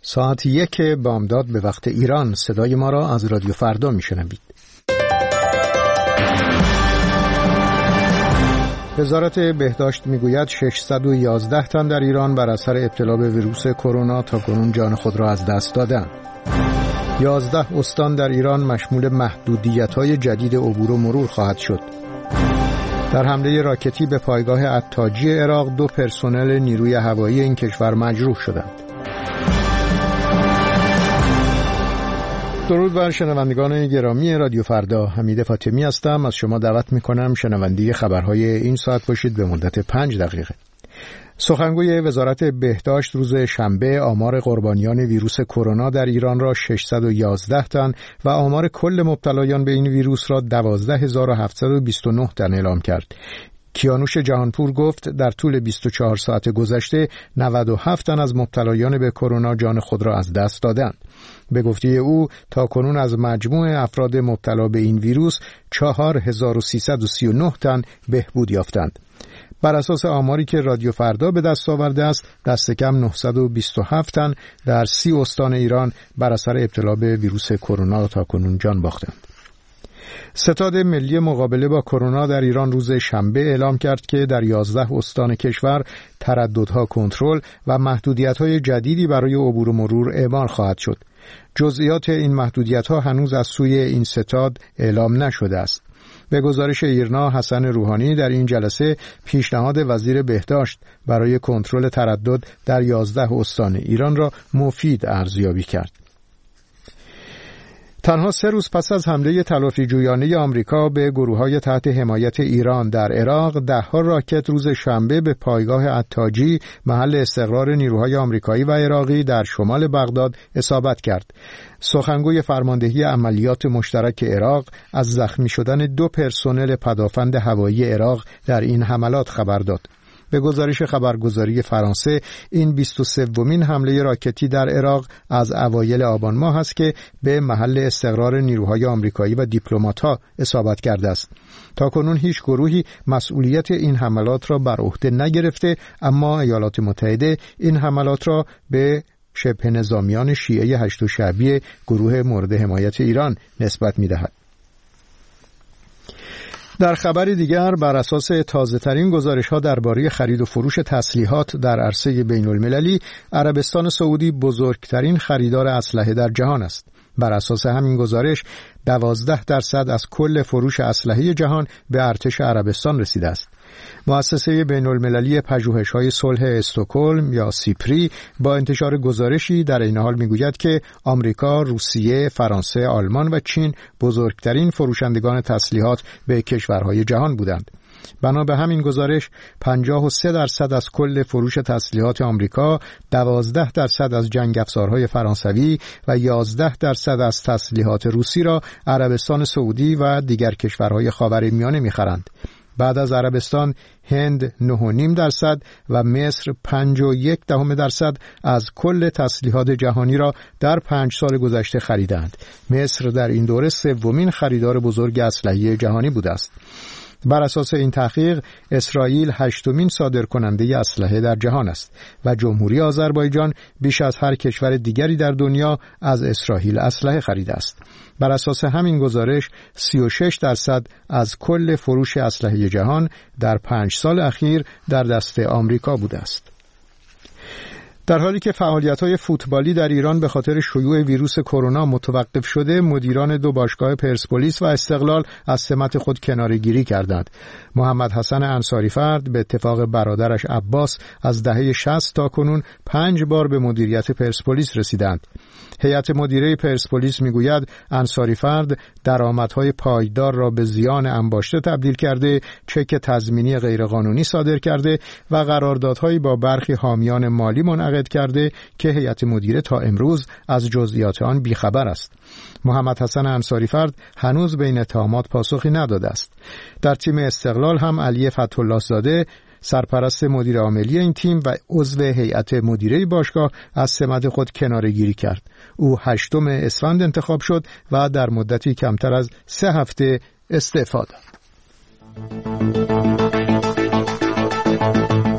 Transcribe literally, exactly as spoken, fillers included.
ساعت یک بامداد به وقت ایران. صدای ما را از رادیو فردا میشنوید. وزارت بهداشت میگوید ششصد و یازده تن در ایران بر اثر ابتلا به ویروس کرونا تا کنون جان خود را از دست دادند. یازده استان در ایران مشمول محدودیت‌های جدید عبور و مرور خواهد شد. در حمله راکتی به پایگاه عطاجی عراق دو پرسنل نیروی هوایی این کشور مجروح شدند. درود بر شنوندگان گرامی رادیو فردا، حمید فاطمی هستم. از شما دعوت می‌کنم شنونده خبرهای این ساعت باشید به مدت پنج دقیقه. سخنگوی وزارت بهداشت روز شنبه آمار قربانیان ویروس کرونا در ایران را ششصد و یازده تن و آمار کل مبتلایان به این ویروس را دوازده هزار و هفتصد و بیست و نه تن اعلام کرد. کیانوش جهانپور گفت در طول بیست و چهار ساعت گذشته نود و هفت تن از مبتلایان به کرونا جان خود را از دست دادند. به گفته او تا کنون از مجموع افراد مبتلا به این ویروس چهار هزار و سیصد و سی و نه تن بهبود یافتند. بر اساس آماری که رادیو فردا به دست آورده است، دست کم نهصد و بیست و هفت تن در سی استان ایران بر اثر ابتلا به ویروس کرونا تا کنون جان باختند. ستاد ملی مقابله با کرونا در ایران روز شنبه اعلام کرد که در یازده استان کشور ترددها کنترل و محدودیت‌های جدیدی برای عبور و مرور اعمال خواهد شد. جزئیات این محدودیت‌ها هنوز از سوی این ستاد اعلام نشده است. به گزارش ایرنا، حسن روحانی در این جلسه پیشنهاد وزیر بهداشت برای کنترل تردد در یازده استان ایران را مفید ارزیابی کرد. تنها سه روز پس از حمله تلافی‌جویانه آمریکا به گروه‌های تحت حمایت ایران در عراق، ده‌ها راکت روز شنبه به پایگاه عطاجی، محل استقرار نیروهای آمریکایی و عراقی در شمال بغداد اصابت کرد. سخنگوی فرماندهی عملیات مشترک عراق از زخمی شدن دو پرسنل پدافند هوایی عراق در این حملات خبر داد. به گزارش خبرگزاری فرانسه، این بیست و سومین حمله راکتی در عراق از اوایل آبان ماه است که به محل استقرار نیروهای آمریکایی و دیپلمات‌ها اصابت کرده است. تاکنون هیچ گروهی مسئولیت این حملات را بر عهده نگرفته، اما ایالات متحده این حملات را به شبه نظامیان شیعه هشت شعبی گروه مورد حمایت ایران نسبت می‌دهد. در خبر دیگر، بر اساس تازه‌ترین گزارش‌ها درباره خرید و فروش تسلیحات در عرصه بین‌المللی، عربستان سعودی بزرگترین خریدار اسلحه در جهان است. بر اساس همین گزارش، دوازده درصد از کل فروش اسلحه جهان به ارتش عربستان رسیده است. مؤسسه بین‌المللی پژوهش‌های صلح استکهلم یا سیپری با انتشار گزارشی در این حال می‌گوید که آمریکا، روسیه، فرانسه، آلمان و چین بزرگترین فروشندگان تسلیحات به کشورهای جهان بودند. بنا به همین گزارش، پنجاه و سه درصد از کل فروش تسلیحات آمریکا، دوازده درصد از جنگ افزارهای فرانسوی و یازده درصد از تسلیحات روسی را عربستان سعودی و دیگر کشورهای خاورمیانه می‌خرند. بعد از عربستان، هند نه و نیم درصد و مصر پنج و یک دهم درصد از کل تسلیحات جهانی را در پنج سال گذشته خریدند. مصر در این دوره سومین خریدار بزرگ اسلحه جهانی بوده است. بر اساس این تحقیق، اسرائیل هشتمین صادرکننده اسلحه در جهان است و جمهوری آذربایجان بیش از هر کشور دیگری در دنیا از اسرائیل اسلحه خریده است. بر اساس همین گزارش، سی و شش درصد از کل فروش اسلحه جهان در پنج سال اخیر در دست آمریکا بوده است. در حالی که فعالیت‌های فوتبالی در ایران به خاطر شیوع ویروس کرونا متوقف شده، مدیران دو باشگاه پرسپولیس و استقلال از سمت خود کناره‌گیری کردند. محمد حسن انصاری‌فرد به اتفاق برادرش عباس از دهه شصت تا کنون پنج بار به مدیریت پرسپولیس رسیدند. هیئت مدیره پرسپولیس میگوید انصاری‌فرد درآمدهای پایدار را به زیان انباشته تبدیل کرده، چک تضمینی غیرقانونی صادر کرده و قراردادهایی با برخی حامیان مالی منعقد کرده که هیئت مدیره تا امروز از جزئیات آن بیخبر است. محمد حسن انصاری‌فرد هنوز به این اتهامات پاسخی نداده است. در تیم استقلال هم علی فتح‌الله زاده، سرپرست مدیر عاملی این تیم و عضو هیئت مدیره باشگاه، از سمت خود کناره‌گیری کرد. او هشتم اسفند انتخاب شد و در مدتی کمتر از سه هفته استعفا داد.